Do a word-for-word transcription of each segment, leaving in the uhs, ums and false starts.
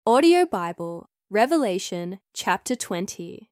Audio Bible, Revelation chapter twenty.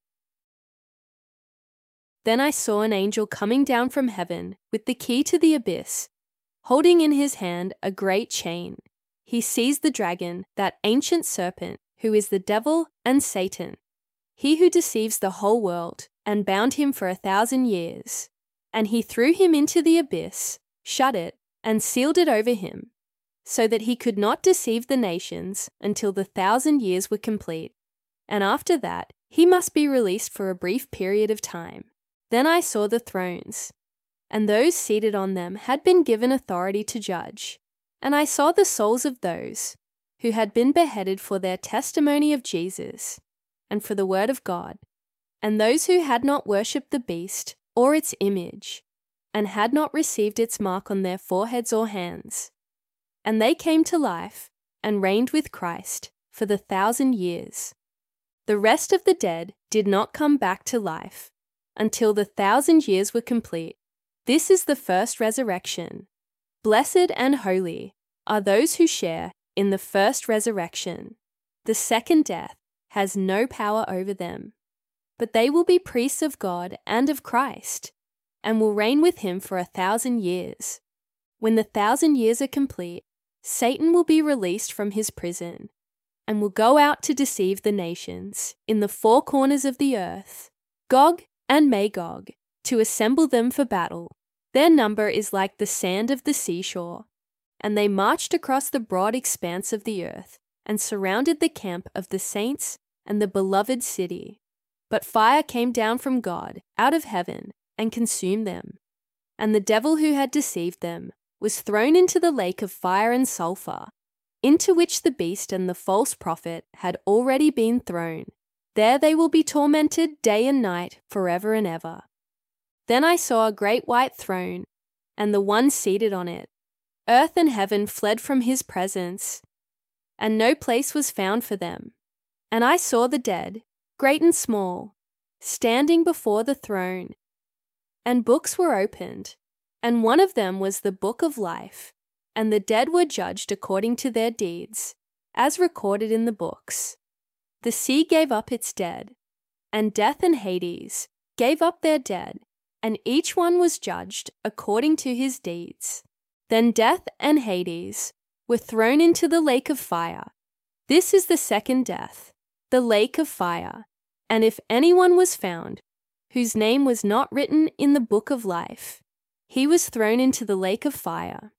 Then I saw an angel coming down from heaven with the key to the abyss, holding in his hand a great chain. He seized the dragon, that ancient serpent, who is the devil and Satan, he who deceives the whole world, and bound him for a thousand years. And he threw him into the abyss, shut it, and sealed it over him, so that he could not deceive the nations until the thousand years were complete. And after that, he must be released for a brief period of time. Then I saw the thrones, and those seated on them had been given authority to judge. And I saw the souls of those who had been beheaded for their testimony of Jesus and for the word of God, and those who had not worshipped the beast or its image, and had not received its mark on their foreheads or hands. And they came to life and reigned with Christ for the thousand years. The rest of the dead did not come back to life until the thousand years were complete. This is the first resurrection. Blessed and holy are those who share in the first resurrection. The second death has no power over them, but they will be priests of God and of Christ, and will reign with him for a thousand years. When the thousand years are complete, Satan will be released from his prison, and will go out to deceive the nations in the four corners of the earth, Gog and Magog, to assemble them for battle. Their number is like the sand of the seashore. And they marched across the broad expanse of the earth, and surrounded the camp of the saints and the beloved city. But fire came down from God out of heaven and consumed them. And the devil who had deceived them was thrown into the lake of fire and sulfur, into which the beast and the false prophet had already been thrown. There they will be tormented day and night forever and ever. Then I saw a great white throne, and the one seated on it. Earth and heaven fled from his presence, and no place was found for them. And I saw the dead, great and small, standing before the throne. And books were opened, and one of them was the book of life. And the dead were judged according to their deeds, as recorded in the books. The sea gave up its dead, and death and Hades gave up their dead, and each one was judged according to his deeds. Then death and Hades were thrown into the lake of fire. This is the second death, the lake of fire. And if anyone was found whose name was not written in the book of life, he was thrown into the lake of fire.